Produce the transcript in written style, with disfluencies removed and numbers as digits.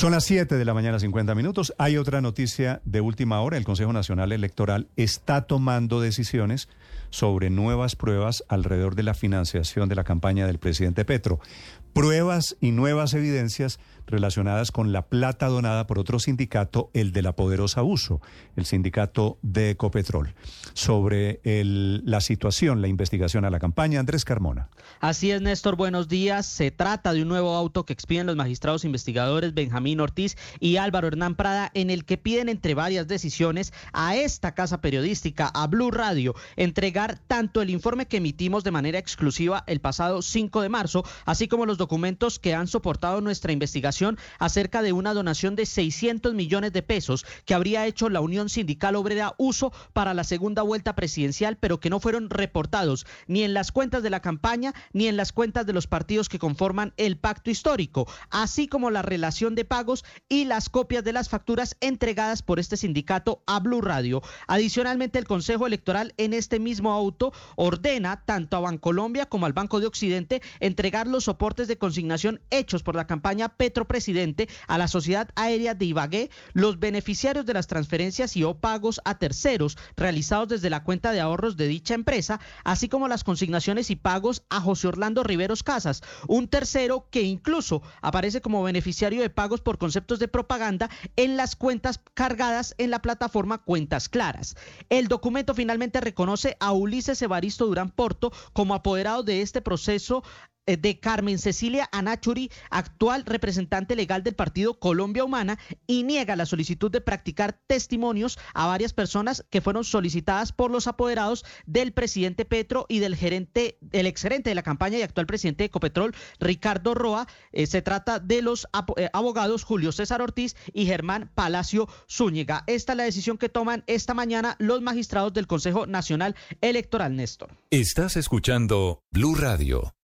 Son las 7 de la mañana, 50 minutos. Hay otra noticia de última hora. El Consejo Nacional Electoral está tomando decisiones sobre nuevas pruebas alrededor de la financiación de la campaña del presidente Petro. Pruebas y nuevas evidencias relacionadas con la plata donada por otro sindicato, el de la Poderosa Uso, el sindicato de Ecopetrol. Sobre la situación, la investigación a la campaña, Andrés Carmona. Así es, Néstor, buenos días. Se trata de un nuevo auto que expiden los magistrados investigadores Benjamín Ortiz y Álvaro Hernán Prada, en el que piden, entre varias decisiones, a esta casa periodística, a Blue Radio, entregar tanto el informe que emitimos de manera exclusiva el pasado 5 de marzo, así como los documentos que han soportado nuestra investigación acerca de una donación de 600 millones de pesos que habría hecho la Unión Sindical Obrera Uso para la segunda vuelta presidencial, pero que no fueron reportados ni en las cuentas de la campaña ni en las cuentas de los partidos que conforman el pacto histórico, así como la relación de pagos y las copias de las facturas entregadas por este sindicato a Blue Radio. Adicionalmente, el Consejo Electoral en este mismo auto ordena tanto a Bancolombia como al Banco de Occidente entregar los soportes de consignación hechos por la campaña Petro Presidente a la Sociedad Aérea de Ibagué, los beneficiarios de las transferencias y o pagos a terceros realizados desde la cuenta de ahorros de dicha empresa, así como las consignaciones y pagos a José Orlando Riveros Casas, un tercero que incluso aparece como beneficiario de pagos por conceptos de propaganda en las cuentas cargadas en la plataforma Cuentas Claras. El documento finalmente reconoce a Ulises Evaristo Durán Porto como apoderado de este proceso de Carmen Cecilia Anachuri, actual representante legal del partido Colombia Humana, y niega la solicitud de practicar testimonios a varias personas que fueron solicitadas por los apoderados del presidente Petro y del exgerente de la campaña y actual presidente de Ecopetrol, Ricardo Roa. Se trata de los abogados Julio César Ortiz y Germán Palacio Zúñiga. Esta es la decisión que toman esta mañana los magistrados del Consejo Nacional Electoral, Néstor. Estás escuchando Blue Radio.